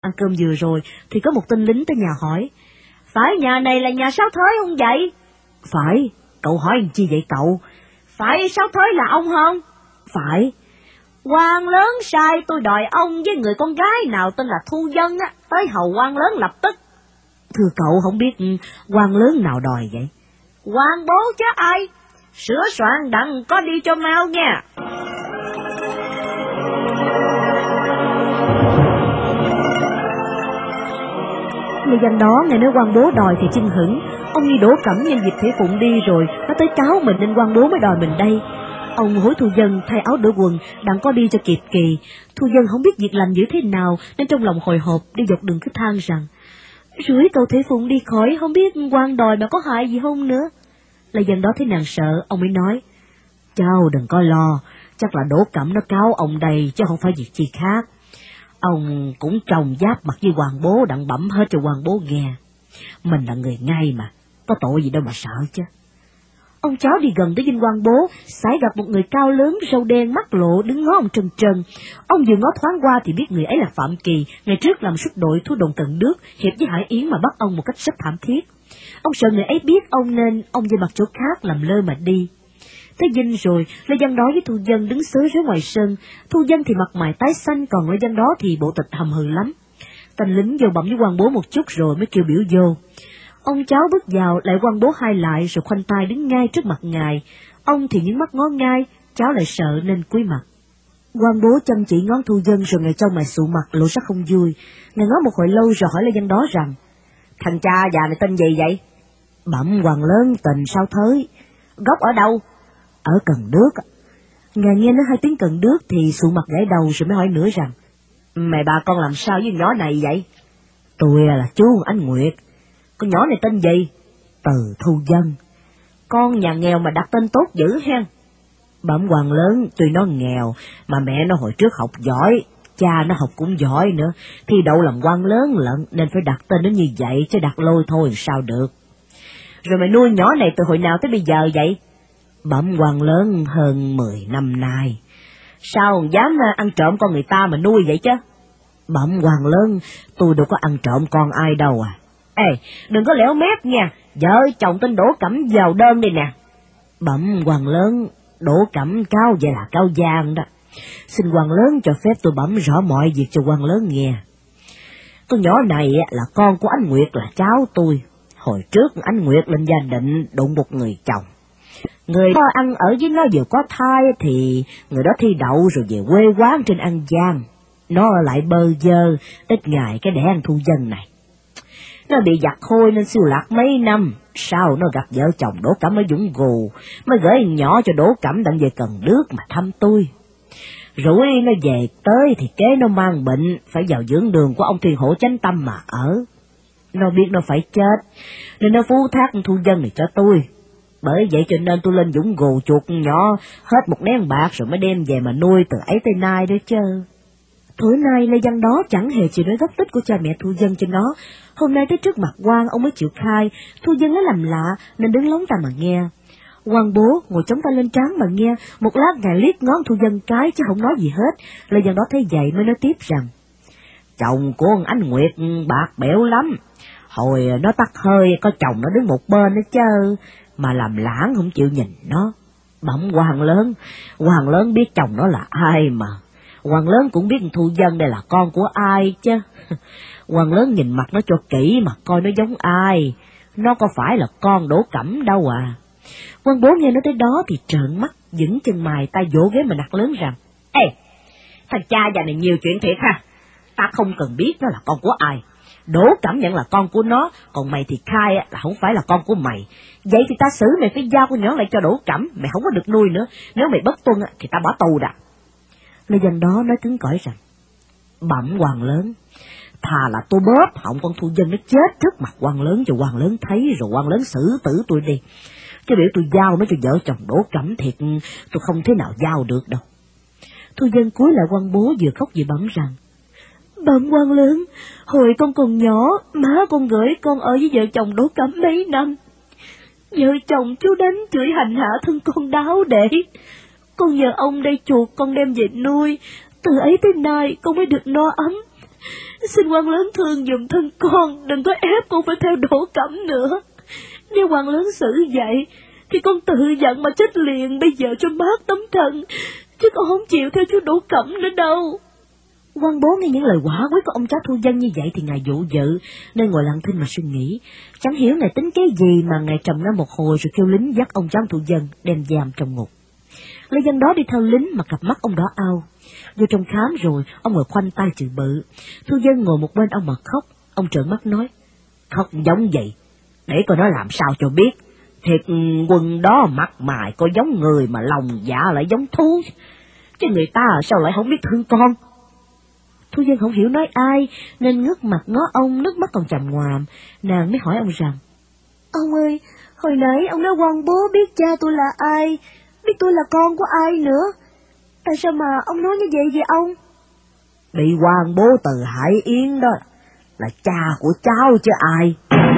Ăn cơm vừa rồi thì có một tên lính tới nhà hỏi: "Phải nhà này là nhà Sáu Thới không vậy?" "Phải." "Cậu hỏi làm chi vậy cậu?" "Phải Sáu Thới là ông không?" "Phải." "Quan lớn sai tôi đòi ông với người con gái nào tên là Thu Dân á tới hầu quan lớn lập tức." "Thưa cậu không biết quan lớn nào đòi vậy?" "Quan bố chứ ai. Sửa soạn đặng có đi cho mau nha." Người dân đó nghe nói quan bố đòi thì chưng hửng. Ông nghi Đỗ Cẩm nhân dịp Thủy Phụng đi rồi nó tới cáo mình nên quan bố mới đòi mình đây. Ông hối Thu Dân thay áo đổi quần đặng có đi cho kịp kỳ. Thu Dân không biết việc làm như thế nào nên trong lòng hồi hộp đi dọc đường cứ than rằng: "Rủi cậu Thủy Phụng đi khỏi không biết quan đòi mà có hại gì không nữa." Là dân đó thấy nàng sợ, ông mới nói: "Cháu đừng có lo, chắc là Đỗ Cẩm nó cáo ông đây chứ không phải việc chi khác. Ông cũng trồng giáp mặt với hoàng bố đặng bẩm hết cho hoàng bố nghe. Mình là người ngay mà, có tội gì đâu mà sợ chứ." Ông cháu đi gần tới dinh quan bố, sải gặp một người cao lớn, râu đen, mắt lộ, đứng ngó ông trân trân. Ông vừa ngó thoáng qua thì biết người ấy là Phạm Kỳ, ngày trước làm suất đội thu đồn Cần Đước, hiệp với Hải Yến mà bắt ông một cách rất thảm thiết. Ông sợ người ấy biết ông nên ông về mặt chỗ khác làm lơ mà đi. Tới dinh rồi, Lê Văn nói với Thu Dân đứng xới rới ngoài sân. Thu Dân thì mặt mày tái xanh, còn Lê Văn đó thì bộ tịch hầm hừ lắm. Tên lính vô bẩm với quan bố một chút rồi mới kêu biểu vô. Ông cháu bước vào, lại quan bố hai lại rồi khoanh tay đứng ngay trước mặt ngài. Ông thì những mắt ngó ngay, cháu lại sợ nên cúi mặt. Quan bố chăm chỉ ngón Thu Dân rồi ngài trâu mày sụ mặt lộ sắc không vui. Ngài ngó một hồi lâu rồi hỏi Lê Văn đó rằng: "Thằng cha già này tên gì vậy?" "Bẩm quan lớn tình Sáu Thới." "Gốc ở đâu?" "Ở Cần Đước." Ngài nghe nói hai tiếng Cần Đước thì sụ mặt gãi đầu rồi mới hỏi nữa rằng: "Mày bà con làm sao với nhỏ này vậy?" "Tôi là chú Ánh Nguyệt." "Con nhỏ này tên gì?" "Từ Thu Dân." "Con nhà nghèo mà đặt tên tốt dữ hen." "Bẩm quan lớn, tuy nó nghèo mà mẹ nó hồi trước học giỏi, cha nó học cũng giỏi nữa, thi đậu làm quan lớn lận nên phải đặt tên nó như vậy chứ đặt lôi thôi sao được." "Rồi mày nuôi nhỏ này từ hồi nào tới bây giờ vậy?" "Bẩm quan lớn hơn 10 năm nay." "Sao dám ăn trộm con người ta mà nuôi vậy chứ?" "Bẩm quan lớn, tôi đâu có ăn trộm con ai đâu à." "Ê, đừng có lẻo mép nha, vợ chồng tên Đỗ Cẩm vào đơn đây nè." "Bẩm quan lớn, Đỗ Cẩm cáo vậy là cáo gian đó. Xin quan lớn cho phép tôi bẩm rõ mọi việc cho quan lớn nghe. Con nhỏ này là con của Ánh Nguyệt là cháu tôi. Hồi trước Ánh Nguyệt lên gia định đụng một người chồng. Người đó ăn ở với nó vừa có thai thì người đó thi đậu rồi về quê quán trên An Giang. Nó lại bơ vơ, ít ngày cái đẻ ăn Thu Dân này. Nó bị giặt khôi nên siêu lạc mấy năm, sau nó gặp vợ chồng Đỗ Cẩm ở Vũng Gù, mới gửi nhỏ cho Đỗ Cẩm đặng về Cần Đước mà thăm tôi. Rủi nó về tới thì kế nó mang bệnh, phải vào dưỡng đường của ông Thuyền Hộ Chánh Tâm mà ở. Nó biết nó phải chết, nên nó phú thác Thu Dân này cho tôi. Bởi vậy cho nên tôi lên Vũng Gù chuột nhỏ hết 1 nén bạc rồi mới đem về mà nuôi từ ấy tới nay đó chứ." Tối nay Lê Văn đó chẳng hề chịu nói gốc tích của cha mẹ Thu Dân cho nó. Hôm nay tới trước mặt quan ông mới chịu khai. Thu Dân lấy làm lạ nên đứng lóng tai mà nghe. Quan bố ngồi chống tay lên trán mà nghe. Một lát ngài liếc ngón Thu Dân cái chứ không nói gì hết. Lê Văn đó thấy vậy mới nói tiếp rằng: "Chồng của ông Ánh Nguyệt bạc bẽo lắm. Hồi nó tắt hơi có chồng nó đứng một bên đó chứ, mà làm lãng không chịu nhìn nó. Bẩm quan lớn biết chồng nó là ai mà. Quan lớn cũng biết Thu Dân đây là con của ai chứ. Quan lớn nhìn mặt nó cho kỹ mà coi nó giống ai. Nó có phải là con Đỗ Cẩm đâu à." Quan bố nghe nói tới đó thì trợn mắt, vững chân mày, tay vỗ ghế mà nạt lớn rằng: "Ê, thằng cha già này nhiều chuyện thiệt ha. Ta không cần biết nó là con của ai. Đỗ Cẩm nhận là con của nó, còn mày thì khai là không phải là con của mày. Vậy thì ta xử mày phải giao con nhỏ lại cho Đỗ Cẩm, mày không có được nuôi nữa. Nếu mày bất tuân thì ta bỏ tù đã." Lê Văn đó nói cứng cỏi rằng: "Bẩm quan lớn, thà là tôi bóp họng con Thu Dân nó chết trước mặt quan lớn cho quan lớn thấy rồi quan lớn xử tử tôi đi. Chứ biểu tôi giao nó cho vợ chồng Đỗ Cẩm thiệt tôi không thể nào giao được đâu." Thu Dân cúi lại quan bố vừa khóc vừa bẩm rằng: "Bẩm quan lớn, hồi con còn nhỏ, má con gửi con ở với vợ chồng Đỗ Cẩm mấy năm. Vợ chồng chú đánh chửi hành hạ thân con đáo để. Con nhờ ông đây chuộc con đem về nuôi, từ ấy tới nay con mới được no ấm. Xin quan lớn thương giùm thân con, đừng có ép con phải theo Đỗ Cẩm nữa. Nếu quan lớn xử vậy, thì con tự giận mà chết liền bây giờ cho mát tấm thân, chứ con không chịu theo chú Đỗ Cẩm nữa đâu. Quan bố nghe những lời quả quyết của ông cháu Thu Dân như vậy thì ngài dụ dự, nên ngồi lặng thinh mà suy nghĩ. Chẳng hiểu ngài tính cái gì mà ngài trầm ngâm một hồi rồi kêu lính dắt ông cháu Thu Dân đem giam trong ngục. Lê Dân đó đi theo lính mà cặp mắt ông đỏ ao. Vô trong khám rồi, ông ngồi khoanh tay chữ bự. Thu Dân ngồi một bên ông mà khóc. Ông trợn mắt nói, khóc giống vậy, để coi nó làm sao cho biết. Thiệt Quân đó mặt mày có giống người mà lòng dạ lại giống thú, chứ người ta sao lại không biết thương con. Thu Dân không hiểu nói ai, nên ngước mặt ngó ông, nước mắt còn chằm ngoàm. Nàng mới hỏi ông rằng, ông ơi, hồi nãy ông nói quan bố biết cha tôi là ai, biết tôi là con của ai nữa, tại sao mà ông nói như vậy vậy ông? Bị quan bố từ Hải Yến đó là cha của cháu chứ ai.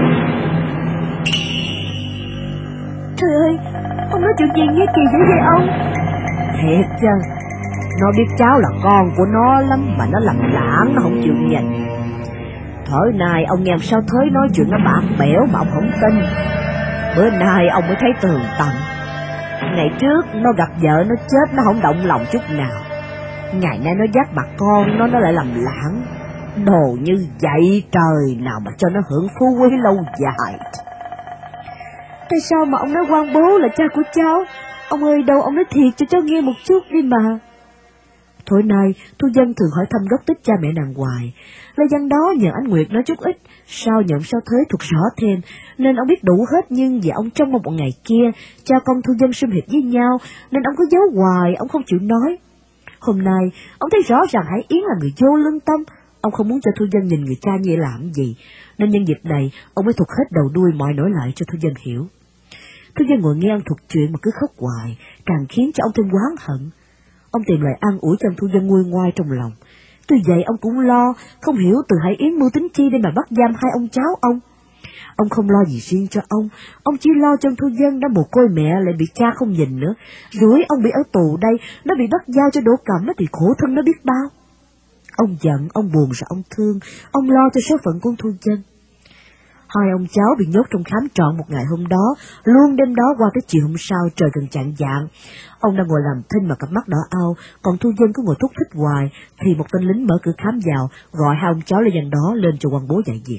Trời ơi, ông nói chuyện gì nghe kỳ dữ vậy ông? Thiệt chứ, nó biết cháu là con của nó lắm mà nó làm lãng, nó không chịu nhìn. Thở nay ông nghe sao Thới nói chuyện nó bạc bẽo mà ông không tin. Bữa nay ông mới thấy tường tận. Ngày trước nó gặp vợ nó chết nó không động lòng chút nào, ngày nay nó dắt bà con nó lại làm lãng. Đồ như vậy trời nào mà cho nó hưởng phú quý lâu dài. Tại sao mà ông nói quan bố là cha của cháu? Ông ơi, đâu ông nói thiệt cho cháu nghe một chút đi mà. Thôi nay, Thu Dân thường hỏi thăm gốc tích cha mẹ nàng hoài. Lê Văn đó nhờ anh Nguyệt nói chút ít, sao nhận sao Thới thuộc rõ thêm, nên ông biết đủ hết. Nhưng vì ông trong một ngày kia, cha con Thu Dân xung hiệp với nhau, nên ông cứ giấu hoài, ông không chịu nói. Hôm nay, ông thấy rõ ràng Hải Yến là người vô lương tâm, ông không muốn cho Thu Dân nhìn người cha như vậy làm gì, nên nhân dịp này, ông mới thuật hết đầu đuôi mọi nỗi lại cho Thu Dân hiểu. Thu Dân ngồi nghe ông thuật chuyện mà cứ khóc hoài, càng khiến cho ông thêm oán hận. Ông tìm lời an ủi cho Thu Dân nguôi ngoai trong lòng. Tuy vậy ông cũng lo, không hiểu từ Hải Yến mưu tính chi để mà bắt giam hai ông cháu ông. Ông không lo gì riêng cho ông chỉ lo cho Thu Dân đã mồ côi mẹ lại bị cha không nhìn nữa. Rủi ông bị ở tù đây, nó bị bắt giao cho Đỗ Cẩm thì khổ thân nó biết bao. Ông giận, ông buồn rồi ông thương, ông lo cho số phận của Thu Dân. Hai ông cháu bị nhốt trong khám trọn một ngày hôm đó, luôn đêm đó qua tới chiều hôm sau trời gần chạng vạng. Ông đang ngồi làm thinh mà cặp mắt đỏ ao, còn Thu Dân cứ ngồi thúc thích hoài, thì một tên lính mở cửa khám vào, gọi hai ông cháu Lê Văn đó lên cho quan bố dạy việc.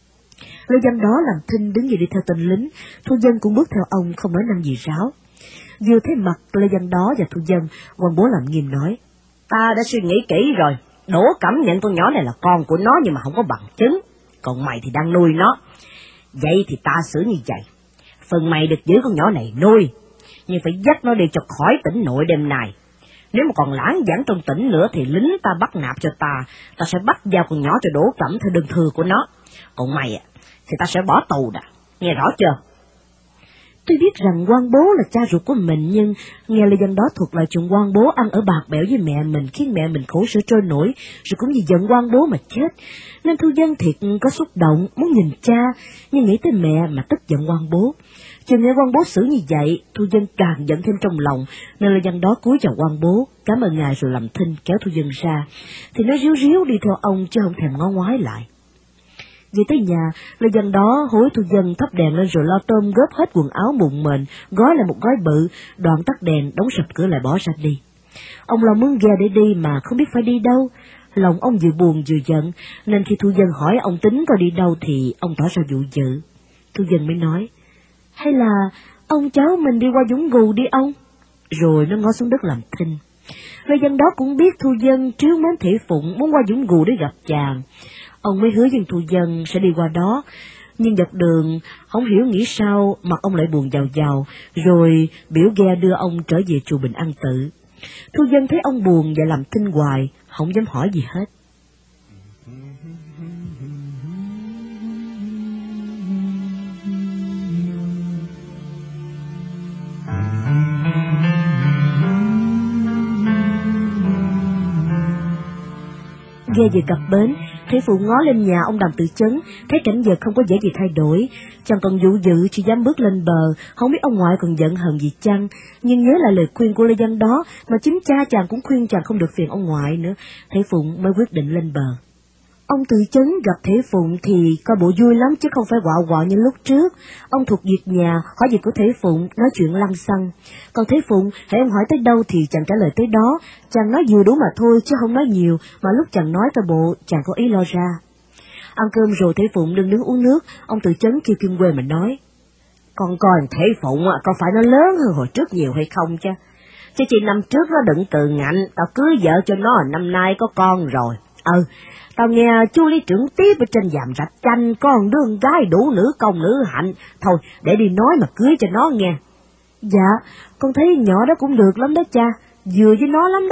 Lê Văn đó làm thinh đứng dậy đi theo tên lính, Thu Dân cũng bước theo ông không nói năng gì ráo. Vừa thấy mặt Lê Văn đó và Thu Dân, quan bố làm nghiêm nói, ta đã suy nghĩ kỹ rồi, Đỗ Cẩm nhận con nhỏ này là con của nó nhưng mà không có bằng chứng, còn mày thì đang nuôi nó. Vậy thì ta xử như vậy, phần mày được giữ con nhỏ này nuôi, nhưng phải dắt nó đi cho khỏi tỉnh nội đêm nay. Nếu mà còn lãng vãng trong tỉnh nữa thì lính ta bắt nạp cho ta sẽ bắt giao con nhỏ cho Đỗ Cẩm theo đơn thư của nó. Còn mày thì ta sẽ bỏ tù đã, nghe rõ chưa? Tôi biết rằng quan bố là cha ruột của mình, nhưng nghe Lê Văn đó thuật lại chuyện quan bố ăn ở bạc bẽo với mẹ mình, khiến mẹ mình khổ sở trôi nổi, rồi cũng vì giận quan bố mà chết. Nên Thu Dân thiệt có xúc động, muốn nhìn cha, nhưng nghĩ tới mẹ mà tức giận quan bố. Chừng nghe quan bố xử như vậy, Thu Dân càng giận thêm trong lòng, nên Lê Văn đó cúi chào quan bố, cảm ơn ngài rồi làm thinh kéo Thu Dân ra, thì nó ríu ríu đi theo ông chứ không thèm ngó ngoái lại. Về tới nhà, Lê Văn đó hối Thu Dân thắp đèn lên rồi lo tôm góp hết quần áo mụn mền, gói lại một gói bự, đoạn tắt đèn, đóng sập cửa lại bỏ ra đi. Ông lo muốn ghe để đi mà không biết phải đi đâu, lòng ông vừa buồn vừa giận, nên khi Thu Dân hỏi ông tính coi đi đâu thì ông tỏ ra dụ dự. Thu Dân mới nói, hay là ông cháu mình đi qua Dũng Gù đi ông? Rồi nó ngó xuống đất làm thinh. Lê Văn đó cũng biết Thu Dân trướng mến Thị Phụng muốn qua Dũng Gù để gặp chàng. Ông mới hứa với Thu Dân sẽ đi qua đó, nhưng dọc đường không hiểu nghĩ sao mặt ông lại buồn giàu giàu, rồi biểu ghe đưa ông trở về chùa Bình An Tự. Thu Dân thấy ông buồn và làm thinh hoài, không dám hỏi gì hết. Ghe về cập bến, Thủy Phụ ngó lên nhà ông Đàm Tự Chấn, thấy cảnh vật không có vẻ gì thay đổi, chàng còn dụ dự chỉ dám bước lên bờ, không biết ông ngoại còn giận hờn gì chăng, nhưng nhớ lại lời khuyên của Lê Văn đó, mà chính cha chàng cũng khuyên chàng không được phiền ông ngoại nữa, Thủy Phụ mới quyết định lên bờ. Ông Từ Chấn gặp Thể Phụng thì coi bộ vui lắm chứ không phải quạo quọ như lúc trước. Ông thuộc việc nhà, hỏi việc của Thể Phụng, nói chuyện lăng xăng. Còn Thể Phụng, hễ ông hỏi tới đâu thì chàng trả lời tới đó. Chàng nói vừa đủ mà thôi chứ không nói nhiều, mà lúc chàng nói coi bộ chàng có ý lo ra. Ăn cơm rồi Thể Phụng đừng đứng uống nước, ông Từ Chấn kêu Kim Quê mà nói. Con coi Thể Phụng có phải nó lớn hơn hồi trước nhiều hay không chứ? Chứ chỉ năm trước nó đựng từ ngạnh, tao cưới vợ cho nó năm nay có con rồi. Tao nghe chú lý trưởng Tiếp ở trên Dàm Rạch Chanh có một đứa con gái đủ nữ công nữ hạnh. Thôi, để đi nói mà cưới cho nó nghe. Dạ, con thấy nhỏ đó cũng được lắm đó cha, vừa với nó lắm đó.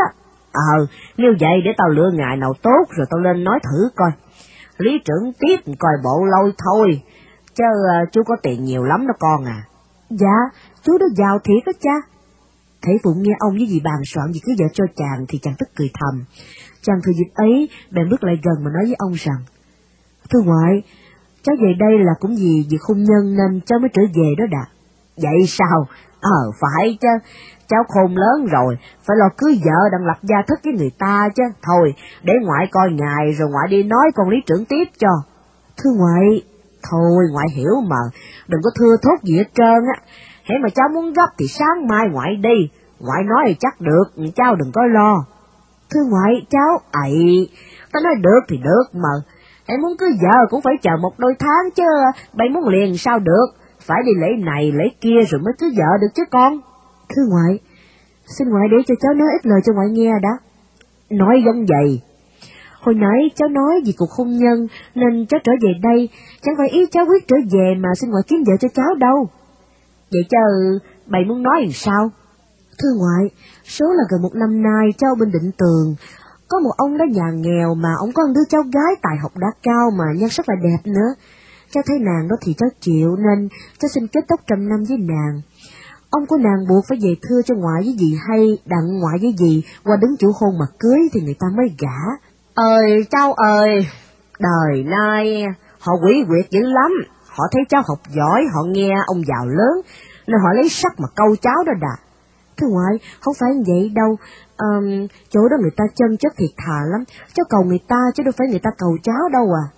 Nếu vậy để tao lựa ngày nào tốt rồi tao lên nói thử coi. Lý trưởng Tiếp coi bộ lôi thôi, chứ chú có tiền nhiều lắm đó con à. Dạ, chú đó giàu thiệt đó cha. Thể Phụng nghe ông với dì bàn soạn gì cứ vợ cho chàng thì chàng tức cười thầm. Chàng thừa dịp ấy, bèn bước lại gần mà nói với ông rằng, thưa ngoại, cháu về đây là cũng vì việc hôn nhân nên cháu mới trở về đó đã. Vậy sao? Phải chứ, cháu khôn lớn rồi, phải lo cưới vợ đặng lập gia thất với người ta chứ. Thôi, để ngoại coi ngài rồi ngoại đi nói con Lý trưởng Tiếp cho. Thưa ngoại, thôi ngoại hiểu mà, đừng có thưa thốt gì hết trơn á. Hễ mà cháu muốn gấp thì sáng mai ngoại đi, ngoại nói thì chắc được, cháu đừng có lo. Thưa ngoại, cháu... Tao nói được thì được mà, hễ muốn cưới vợ cũng phải chờ một đôi tháng chứ, bây muốn liền sao được, phải đi lễ này lễ kia rồi mới cưới vợ được chứ con. Thưa ngoại, xin ngoại để cho cháu nói ít lời cho ngoại nghe đã. Nói giống vậy. Hồi nãy cháu nói vì cuộc hôn nhân nên cháu trở về đây, chẳng phải ý cháu quyết trở về mà xin ngoại kiếm vợ cho cháu đâu. Vậy chứ bày muốn nói làm sao? Thưa ngoại, số là gần một năm nay cháu bên Định Tường, có một ông đó nhà nghèo mà ông có một đứa cháu gái tài học đã cao mà nhan sắc là đẹp nữa. Cháu thấy nàng đó thì cháu chịu nên cháu xin kết tóc 100 năm với nàng. Ông của nàng buộc phải về thưa cho ngoại với dì hay đặng ngoại với dì qua đứng chủ hôn mà cưới thì người ta mới gả. Cháu ơi, đời nay họ quỷ quyệt dữ lắm, họ thấy cháu học giỏi, họ nghe ông giàu lớn nên họ lấy sắc mà câu cháu đó đà. Thưa ngoại, không phải vậy đâu, chỗ đó người ta chân chất thiệt thà lắm, cháu cầu người ta chứ đâu phải người ta cầu cháu đâu à.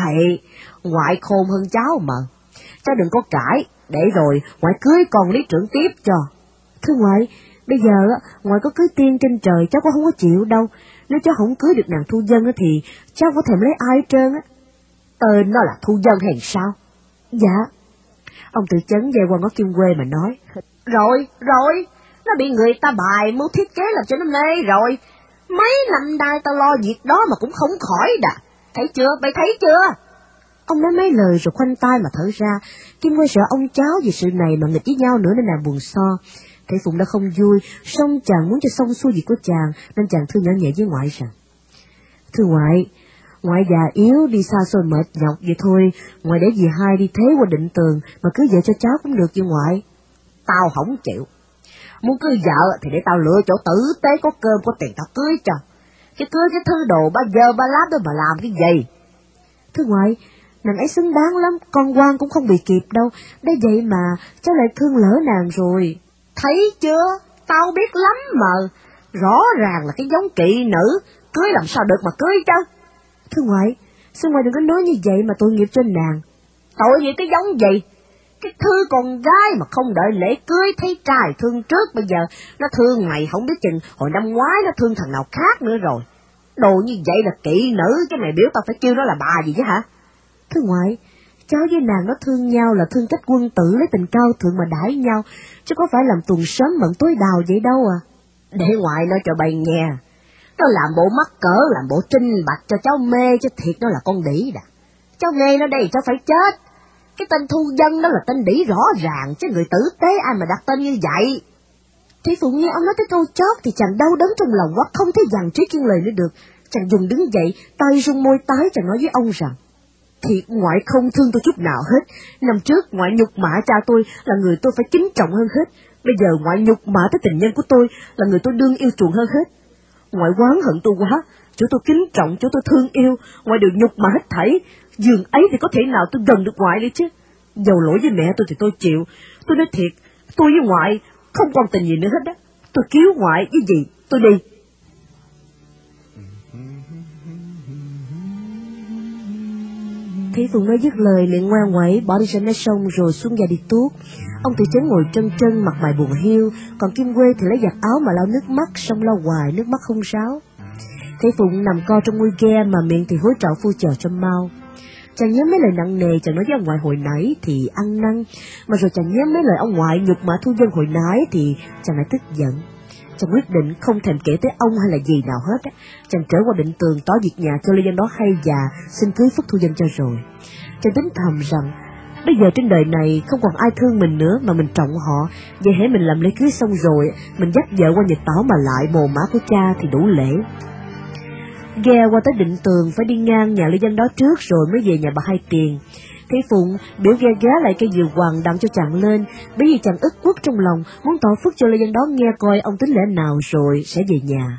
Ngoại khôn hơn cháu mà, cháu đừng có cãi, để rồi ngoại cưới con Lý trưởng Tiếp cho. Thưa ngoại, bây giờ ngoại có cưới tiên trên trời cháu cũng không có chịu đâu, nếu cháu không cưới được nàng Thu Dân thì cháu có thèm lấy ai hết trơn á. Nó là Thu Dân hay sao? Dạ. Ông Từ Chấn về qua ngó Kim Quê mà nói. Rồi, nó bị người ta bài mưu thiết kế làm cho nó mê rồi. Mấy năm nay tao lo việc đó mà cũng không khỏi đà. Thấy chưa, mày thấy chưa? Ông nói mấy lời rồi khoanh tay mà thở ra. Kim Quê sợ ông cháu vì sự này mà nghịch với nhau nữa nên nàng buồn so. Thể Phụng đã không vui, song chàng muốn cho xong xuôi việc của chàng nên chàng thưa nhỏ nhẹ với ngoại rằng. Thưa ngoại già yếu đi xa xôi mệt nhọc vậy thôi, ngoại để dì hai đi thế qua Định Tường mà cưới vợ cho cháu cũng được vậy ngoại. Tao không chịu. Muốn cưới vợ thì để tao lựa chỗ tử tế có cơm có tiền tao cưới cho. Chứ cưới cái thứ đồ ba dơ ba láp đó mà làm cái gì? Thưa ngoại, nàng ấy xứng đáng lắm, con quan cũng không bị kịp đâu, để vậy mà cháu lại thương lỡ nàng rồi. Thấy chưa, tao biết lắm mà, rõ ràng là cái giống kỵ nữ, cưới làm sao được mà cưới chứ. Thưa ngoại, xin ngoại đừng có nói như vậy mà tội nghiệp cho nàng. Tội nghiệp cái giống gì? Cái thư con gái mà không đợi lễ cưới thấy trai thương trước, bây giờ nó thương mày không biết chừng hồi năm ngoái nó thương thằng nào khác nữa rồi. Đồ như vậy là kỵ nữ, chứ mày biểu tao phải kêu nó là bà gì chứ hả? Thưa ngoại, cháu với nàng nó thương nhau là thương cách quân tử lấy tình cao thượng mà đãi nhau, chứ có phải làm tuần sớm mận tối đào vậy đâu à. Để ngoại nói cho bày nghe, nó làm bộ mắc cỡ, làm bộ trinh bạch cho cháu mê, chứ thiệt nó là con đĩ đã. Cháu nghe nó đây cháu phải chết. Cái tên Thu Dân đó là tên đĩ rõ ràng, chứ người tử tế ai mà đặt tên như vậy. Thủy Phụ nghe ông nói tới câu chót thì chàng đau đớn trong lòng quá, không thể dằn trí kiên lời nữa được. Chàng dùng đứng dậy, tay rung môi tái, chàng nói với ông rằng: Thiệt ngoại không thương tôi chút nào hết. Năm trước ngoại nhục mạ cha tôi là người tôi phải kính trọng hơn hết. Bây giờ ngoại nhục mạ tới tình nhân của tôi là người tôi đương yêu chuộng hơn hết. Ngoại oán hận tôi quá, chỗ tôi kính trọng, chỗ tôi thương yêu, ngoại đều nhục mạ hết thảy. Giường ấy thì có thể nào tôi gần được ngoại nữa chứ. Dầu lỗi với mẹ tôi thì tôi chịu. Tôi nói thiệt, tôi với ngoại không còn tình gì nữa hết đó. Tôi cứu ngoại với gì, tôi đi. Thế Phụng nói dứt lời liền ngoan ngoãy bỏ đi ra mé sông rồi xuống ga đi tuốt. Ông Tư Chấn ngồi trân trân mặt mày buồn hiu, còn Kim Quê thì lấy giặt áo mà lau nước mắt, xong lau hoài nước mắt không ráo. Thế Phụng nằm co trong mui ghe mà miệng thì hối trạo phu chờ cho mau. Chàng nhớ mấy lời nặng nề chàng nói với ông ngoại hồi nãy thì ăn năn, mà rồi chàng nhớ mấy lời ông ngoại nhục mạ Thu Dân hồi nãy thì chàng lại tức giận. Chàng quyết định không thèm kể tới ông hay là gì nào hết. Chàng trở qua Định Tường tỏ việc nhà cho Lê Dân đó hay và xin cưới Phúc Thu Dân cho rồi. Chàng tính thầm rằng bây giờ trên đời này không còn ai thương mình nữa mà mình trọng họ, vậy hễ mình làm lễ cưới xong rồi, mình dắt vợ qua Nhật Tảo mà lại mồ mả của cha thì đủ lễ. Ghe qua tới Định Tường phải đi ngang nhà Lê Dân đó trước rồi mới về nhà bà Hai Tiền. Thế Phụng biểu ghe ghé lại cây diều hoàng đặng cho chàng lên, bởi vì chàng ức quất trong lòng muốn tỏ phước cho Lê Dân đó nghe coi ông tính lễ nào rồi sẽ về nhà.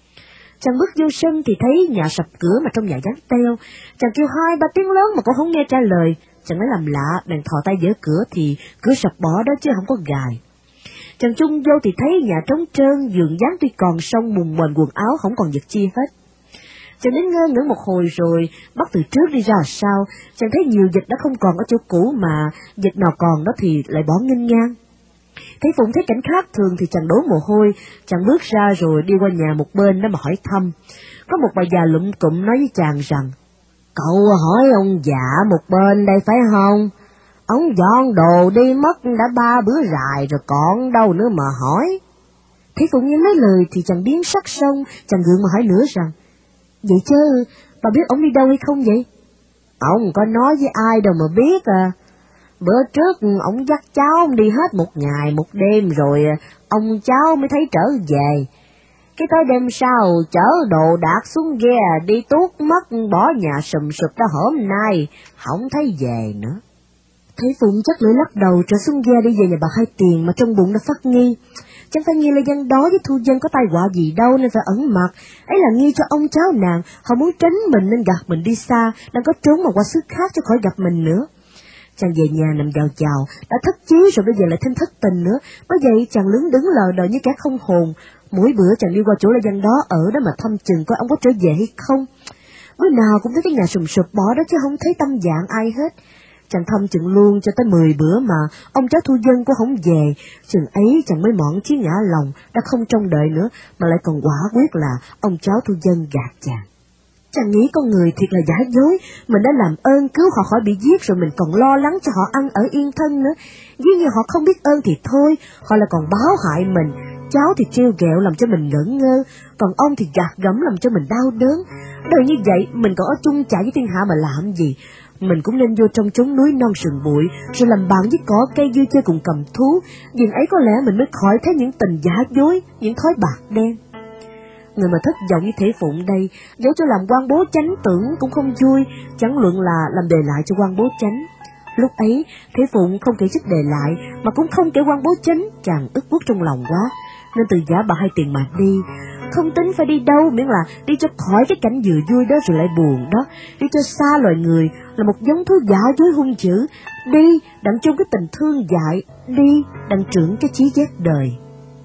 Chàng bước vô sân thì thấy nhà sập cửa mà trong nhà vắng teo. Chàng kêu 2-3 tiếng lớn mà cũng không nghe trả lời. Chàng nói làm lạ, bèn thò tay giở cửa thì cửa sập bỏ đó chứ không có gài. Chàng chung vô thì thấy nhà trống trơn, giường dáng tuy còn xong mùng mền quần áo không còn vật chi hết. Chàng đến ngơ ngẩn một hồi rồi bắt từ trước đi ra sau. Chàng thấy nhiều vật đã không còn ở chỗ cũ mà vật nào còn đó thì lại bỏ nghênh ngang. Thấy Phụng thấy cảnh khác thường thì chàng đổ mồ hôi. Chàng bước ra rồi đi qua nhà một bên đó mà hỏi thăm. Có một bà già lụm cụm nói với chàng rằng: "Cậu hỏi ông già một bên đây phải không? Ông dọn đồ đi mất đã 3 bữa dài rồi còn đâu nữa mà hỏi." Thấy Phụng nghe mấy lời thì chàng biến sắc xong. Chàng gượng mà hỏi nữa rằng: "Vậy chứ bà biết ông đi đâu hay không vậy?" "Ông có nói với ai đâu mà biết à. Bữa trước ông dắt cháu ông đi hết 1 ngày 1 đêm rồi ông cháu mới thấy trở về. Cái tới đêm sau chở đồ đạc xuống ghe đi tuốt mất, bỏ nhà sùm sụp ra hôm nay không thấy về nữa." Thấy Phụng chắc lưỡi lắc đầu trở xuống ghe đi về nhà bà Hai Tiền mà trong bụng đã phát nghi. Chẳng phải nghi Lê Dân đó với Thu Dân có tai họa gì đâu nên phải ẩn mặt, ấy là nghi cho ông cháu nàng, họ muốn tránh mình nên gạt mình đi xa, đang có trốn mà qua xứ khác cho khỏi gặp mình nữa. Chàng về nhà nằm chào, đã thất chí rồi bây giờ lại thêm thất tình nữa, bởi vậy chàng lững đứng lờ đờ như kẻ không hồn. Mỗi bữa chàng đi qua chỗ Lê Dân đó ở đó mà thăm chừng coi ông có trở về hay không. Bữa nào cũng thấy cái nhà sùm sụp bỏ đó chứ không thấy tâm dạng ai hết. Chàng thăm chừng luôn cho tới 10 bữa mà ông cháu Thu Dân cũng không về, chừng ấy chàng mới mọn chí ngã lòng, đã không trông đợi nữa mà lại còn quả quyết là ông cháu Thu Dân gạt chàng. Chàng nghĩ con người thiệt là giả dối, mình đã làm ơn cứu họ khỏi bị giết rồi mình còn lo lắng cho họ ăn ở yên thân nữa. Dĩ nhiên họ không biết ơn thì thôi, họ lại còn báo hại mình. Cháu thì trêu ghẹo làm cho mình ngẩn ngơ, còn ông thì gạt gẫm làm cho mình đau đớn. Đời như vậy mình còn ở chung chả với thiên hạ mà làm gì. Mình cũng nên vô trong chốn núi non sừng bụi, rồi làm bạn với cỏ cây vui chơi cùng cầm thú. Dường ấy có lẽ mình mới khỏi thấy những tình giả dối, những thói bạc đen. Người mà thất vọng như Thể Phụng đây, dẫu cho làm quan bố chánh tưởng cũng không vui, chẳng luận là làm đề lại cho quan bố chánh. Lúc ấy, Thể Phụng không kể chức đề lại, mà cũng không kể quan bố chánh, chàng ức quất trong lòng quá, nên từ giả bà Hai Tiền mà đi. Không tính phải đi đâu, miễn là đi cho khỏi cái cảnh vừa vui đó rồi lại buồn đó, đi cho xa loài người, là một giống thú giả dối hung dữ, đi đặng chung cái tình thương dại, đi đặng trưởng cái chí giác đời.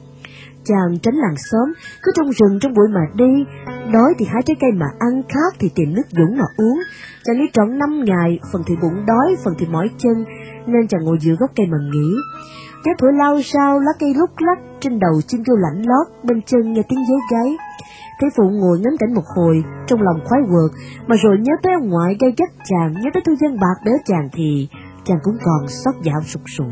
Chàng tránh làng xóm, cứ trong rừng trong bụi mà đi, đói thì hái trái cây mà ăn, khát thì tìm nước dũng mà uống. Chàng đi trọn 5 ngày, phần thì bụng đói, phần thì mỏi chân, nên chàng ngồi giữa gốc cây mà nghỉ. Gió thổi lao sao, lá cây lúc lắc, trên đầu chim kêu lạnh lót, bên chân nghe tiếng dế gáy. Thế Phụng ngồi ngắm cảnh một hồi, trong lòng khoái quợt, mà rồi nhớ tới ông ngoại gây gắt chàng, nhớ tới Thu Dân bạc đỡ chàng thì chàng cũng còn xót dạ sụt sùi.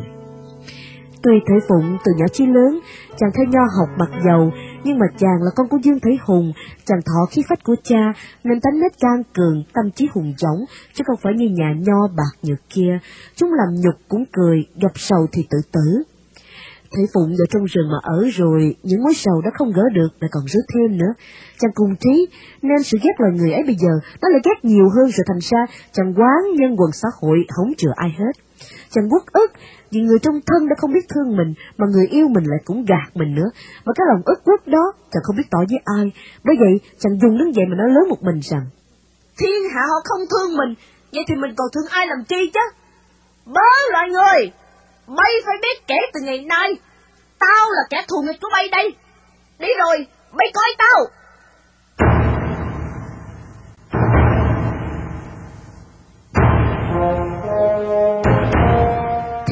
Tuy Thể Phụng từ nhỏ chí lớn, chàng theo nho học mặc dầu, nhưng mà chàng là con của Dương Thể Hùng, chàng thọ khí phách của cha, nên tánh nết can cường, tâm trí hùng dũng, chứ không phải như nhà nho bạc nhược kia, chúng làm nhục cũng cười, gặp sầu thì tự tử. Thể Phụng vào trong rừng mà ở rồi, những mối sầu đã không gỡ được lại còn rước thêm nữa. Chàng cùng trí, nên sự ghét loài người ấy bây giờ nó lại ghét nhiều hơn, rồi thành ra chàng quán nhân quần xã hội không chừa ai hết. Chàng uất ức vì người trong thân đã không biết thương mình, mà người yêu mình lại cũng gạt mình nữa, mà cái lòng ức uất đó chàng không biết tỏ với ai. Bởi vậy chàng dùng đứng dậy mà nói lớn một mình rằng: "Thiên hạ họ không thương mình, vậy thì mình còn thương ai làm chi chứ? Bớ loài người, bay phải biết kể từ ngày nay, tao là kẻ thù nghịch của bay đây. Đi rồi, bay coi tao."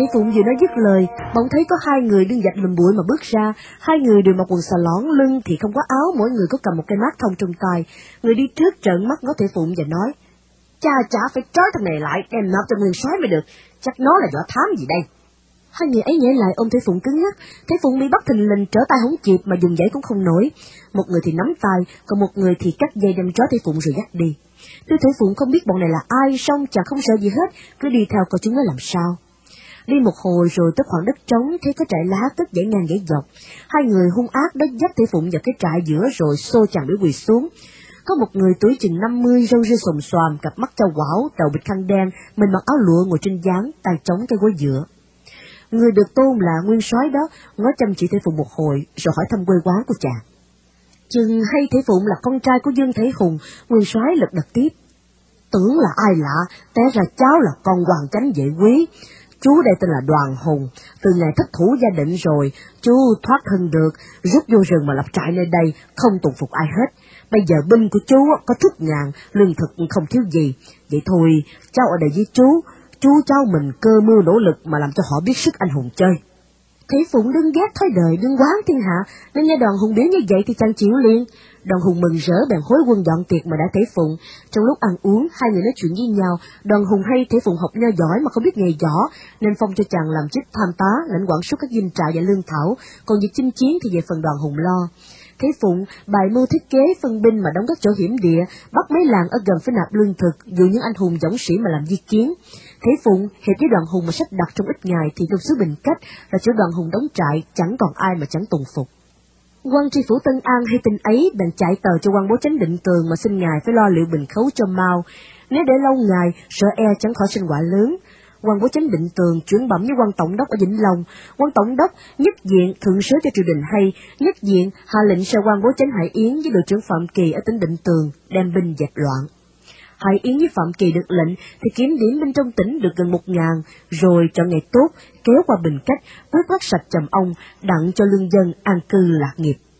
Thủy Phụng vừa nói dứt lời, bỗng thấy có hai người đương dạch lùm bụi mà bước ra. Hai người đều mặc quần xà lỏn, lưng thì không có áo, mỗi người có cầm một cây mác thông trong tay. Người đi trước trợn mắt ngó Thủy Phụng và nói: Chà, phải trói thằng này lại, đem nộp cho nguyên soái mới được, chắc nó là võ thám gì đây. Hai người ấy nhảy lại ôm Thủy Phụng cứng nhắc. Thủy Phụng bị bắt thình lình, trở tay không kịp mà dùng giấy cũng không nổi. Một người thì nắm tay, còn một người thì cắt dây đem trói Thủy Phụng rồi dắt đi. Tuy Thủy Phụng không biết bọn này là ai, song chàng không sợ gì hết, cứ đi theo coi chúng nó làm sao. Đi một hồi rồi tới khoảng đất trống, thấy có trại lá cất dãy ngang dãy dọc. Hai người hung ác đã dắt Thủy Phụng vào cái trại giữa rồi xô chàng để quỳ xuống. Có một người tuổi chừng 50, râu ria xồm xoàm, cặp mắt trâu quảo, đầu bịch khăn đen, mình mặc áo lụa ngồi trên gián, tay chống cây gối dựa. Người được tôn là nguyên soái đó, ngó chăm chỉ Thủy Phụng một hồi, rồi hỏi thăm quê quán của chàng. Chừng hay Thủy Phụng là con trai của Dương Thể Hùng, nguyên soái lật đật tiếp: Tưởng là ai lạ, té ra cháu là con hoàng chánh vệ quý. Chú đây tên là Đoàn Hùng, từ ngày thất thủ gia định rồi, chú thoát thân được, rút vô rừng mà lập trại nơi đây, không tùng phục ai hết. Bây giờ binh của chú có 1.000, lương thực không thiếu gì. Vậy thôi, cháu ở đây với chú cháu mình cơ mưu nỗ lực mà làm cho họ biết sức anh hùng chơi. Thủy Phụng đương ghét thói đời, đương quán thiên hạ, nên nghe Đoàn Hùng biểu như vậy thì chàng chịu liền. Đoàn Hùng mừng rỡ bèn hối quân dọn tiệc mà đã Thủy Phụng. Trong lúc ăn uống, hai người nói chuyện với nhau. Đoàn Hùng hay Thủy Phụng học nho giỏi mà không biết nghề võ, nên phong cho chàng làm chức tham tá, lãnh quản suốt các dinh trại và lương thảo, còn việc chinh chiến thì về phần Đoàn Hùng lo. Thủy Phụng bài mưu thiết kế phân binh mà đóng các chỗ hiểm địa, bắt mấy làng ở gần phải nạp lương thực, dụ những anh hùng dũng sĩ mà làm di kiến. Thủy Phụng hiệp với Đoàn Hùng mà sắp đặt trong ít ngày thì trong xứ Bình Cách là chỗ Đoàn Hùng đóng trại, chẳng còn ai mà chẳng tùng phục. Quan tri phủ Tân An hay tin ấy bèn chạy tờ cho quan bố Chánh Định Tường mà xin ngài phải lo liệu bình khấu cho mau, nếu để lâu ngày sợ e chẳng khỏi sinh họa lớn. Quan bố Chánh Định Tường chuyển bẩm với quan tổng đốc ở Vĩnh Long. Quan tổng đốc nhất diện thượng sớ cho triều đình hay, nhất diện hạ lệnh sai quan bố Chánh Hải Yến với đội trưởng Phạm Kỳ ở tỉnh Định Tường đem binh dẹp loạn. Hải Yến với Phạm Kỳ được lệnh thì kiểm điểm binh trong tỉnh được gần 1.000, rồi chọn ngày tốt kéo qua Bình Cách, quét quát sạch Trầm Ông, đặng cho lương dân an cư lạc nghiệp.